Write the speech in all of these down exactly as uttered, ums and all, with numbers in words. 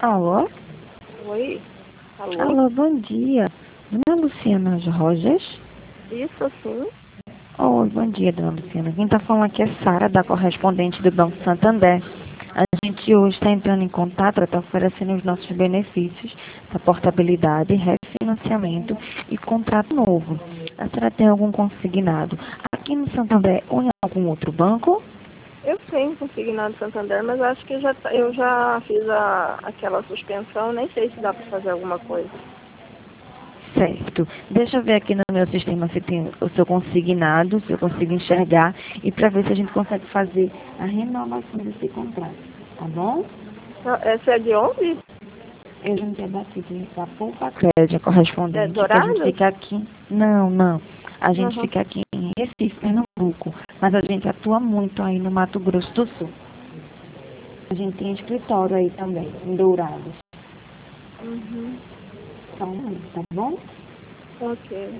Alô? Oi? Alô? Alô, bom dia. Dona Luciana Rogers? Isso, sim. Oi, bom dia, dona Luciana. Quem está falando aqui é Sara, da correspondente do Banco Santander. A gente hoje está entrando em contato para estar oferecendo os nossos benefícios da portabilidade, refinanciamento e contrato novo. A senhora tem algum consignado aqui no Santander ou em algum outro banco? Eu tenho consignado Santander, mas acho que já, tá- eu já fiz a, aquela suspensão, nem sei se dá para fazer alguma coisa. Certo. Deixa eu ver aqui no meu sistema se tem o seu consignado, se eu consigo enxergar, e para ver se a gente consegue fazer a renovação desse contrato. Tá bom? Ah, essa é de onde? Eu já é daqui de- da Poupa Crédito, a É correspondente, que a gente Dourados? fica aqui. Não, não. A gente Uhum. fica aqui em Recife, Pernambuco. Mas a gente atua muito aí no Mato Grosso do Sul. A gente tem escritório aí também, em Dourados. Uhum. Só um momento, tá bom? Ok.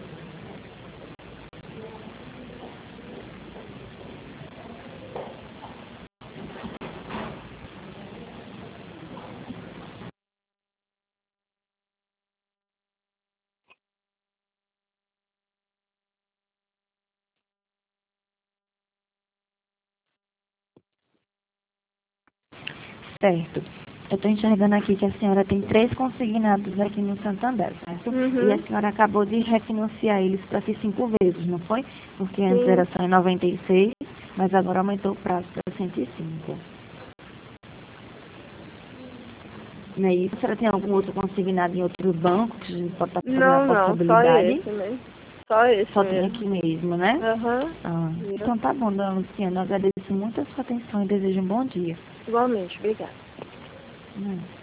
Certo. Eu estou enxergando aqui que a senhora tem três consignados aqui no Santander, certo? E a Uhum. senhora acabou de refinanciar eles para ser cinco vezes, não foi? Porque antes era Sim. só em noventa e seis, mas agora aumentou o prazo para cento e cinco. Não é isso? A senhora tem algum outro consignado em outro banco que a gente pode estar fazendo a Não, não, só portabilidade? esse mesmo. Só esse Só tem mesmo. aqui mesmo, né? Aham. Ah, Isso. então tá bom, dona Luciana. Eu agradeço muito a sua atenção e desejo um bom dia. Igualmente, obrigada. Hum.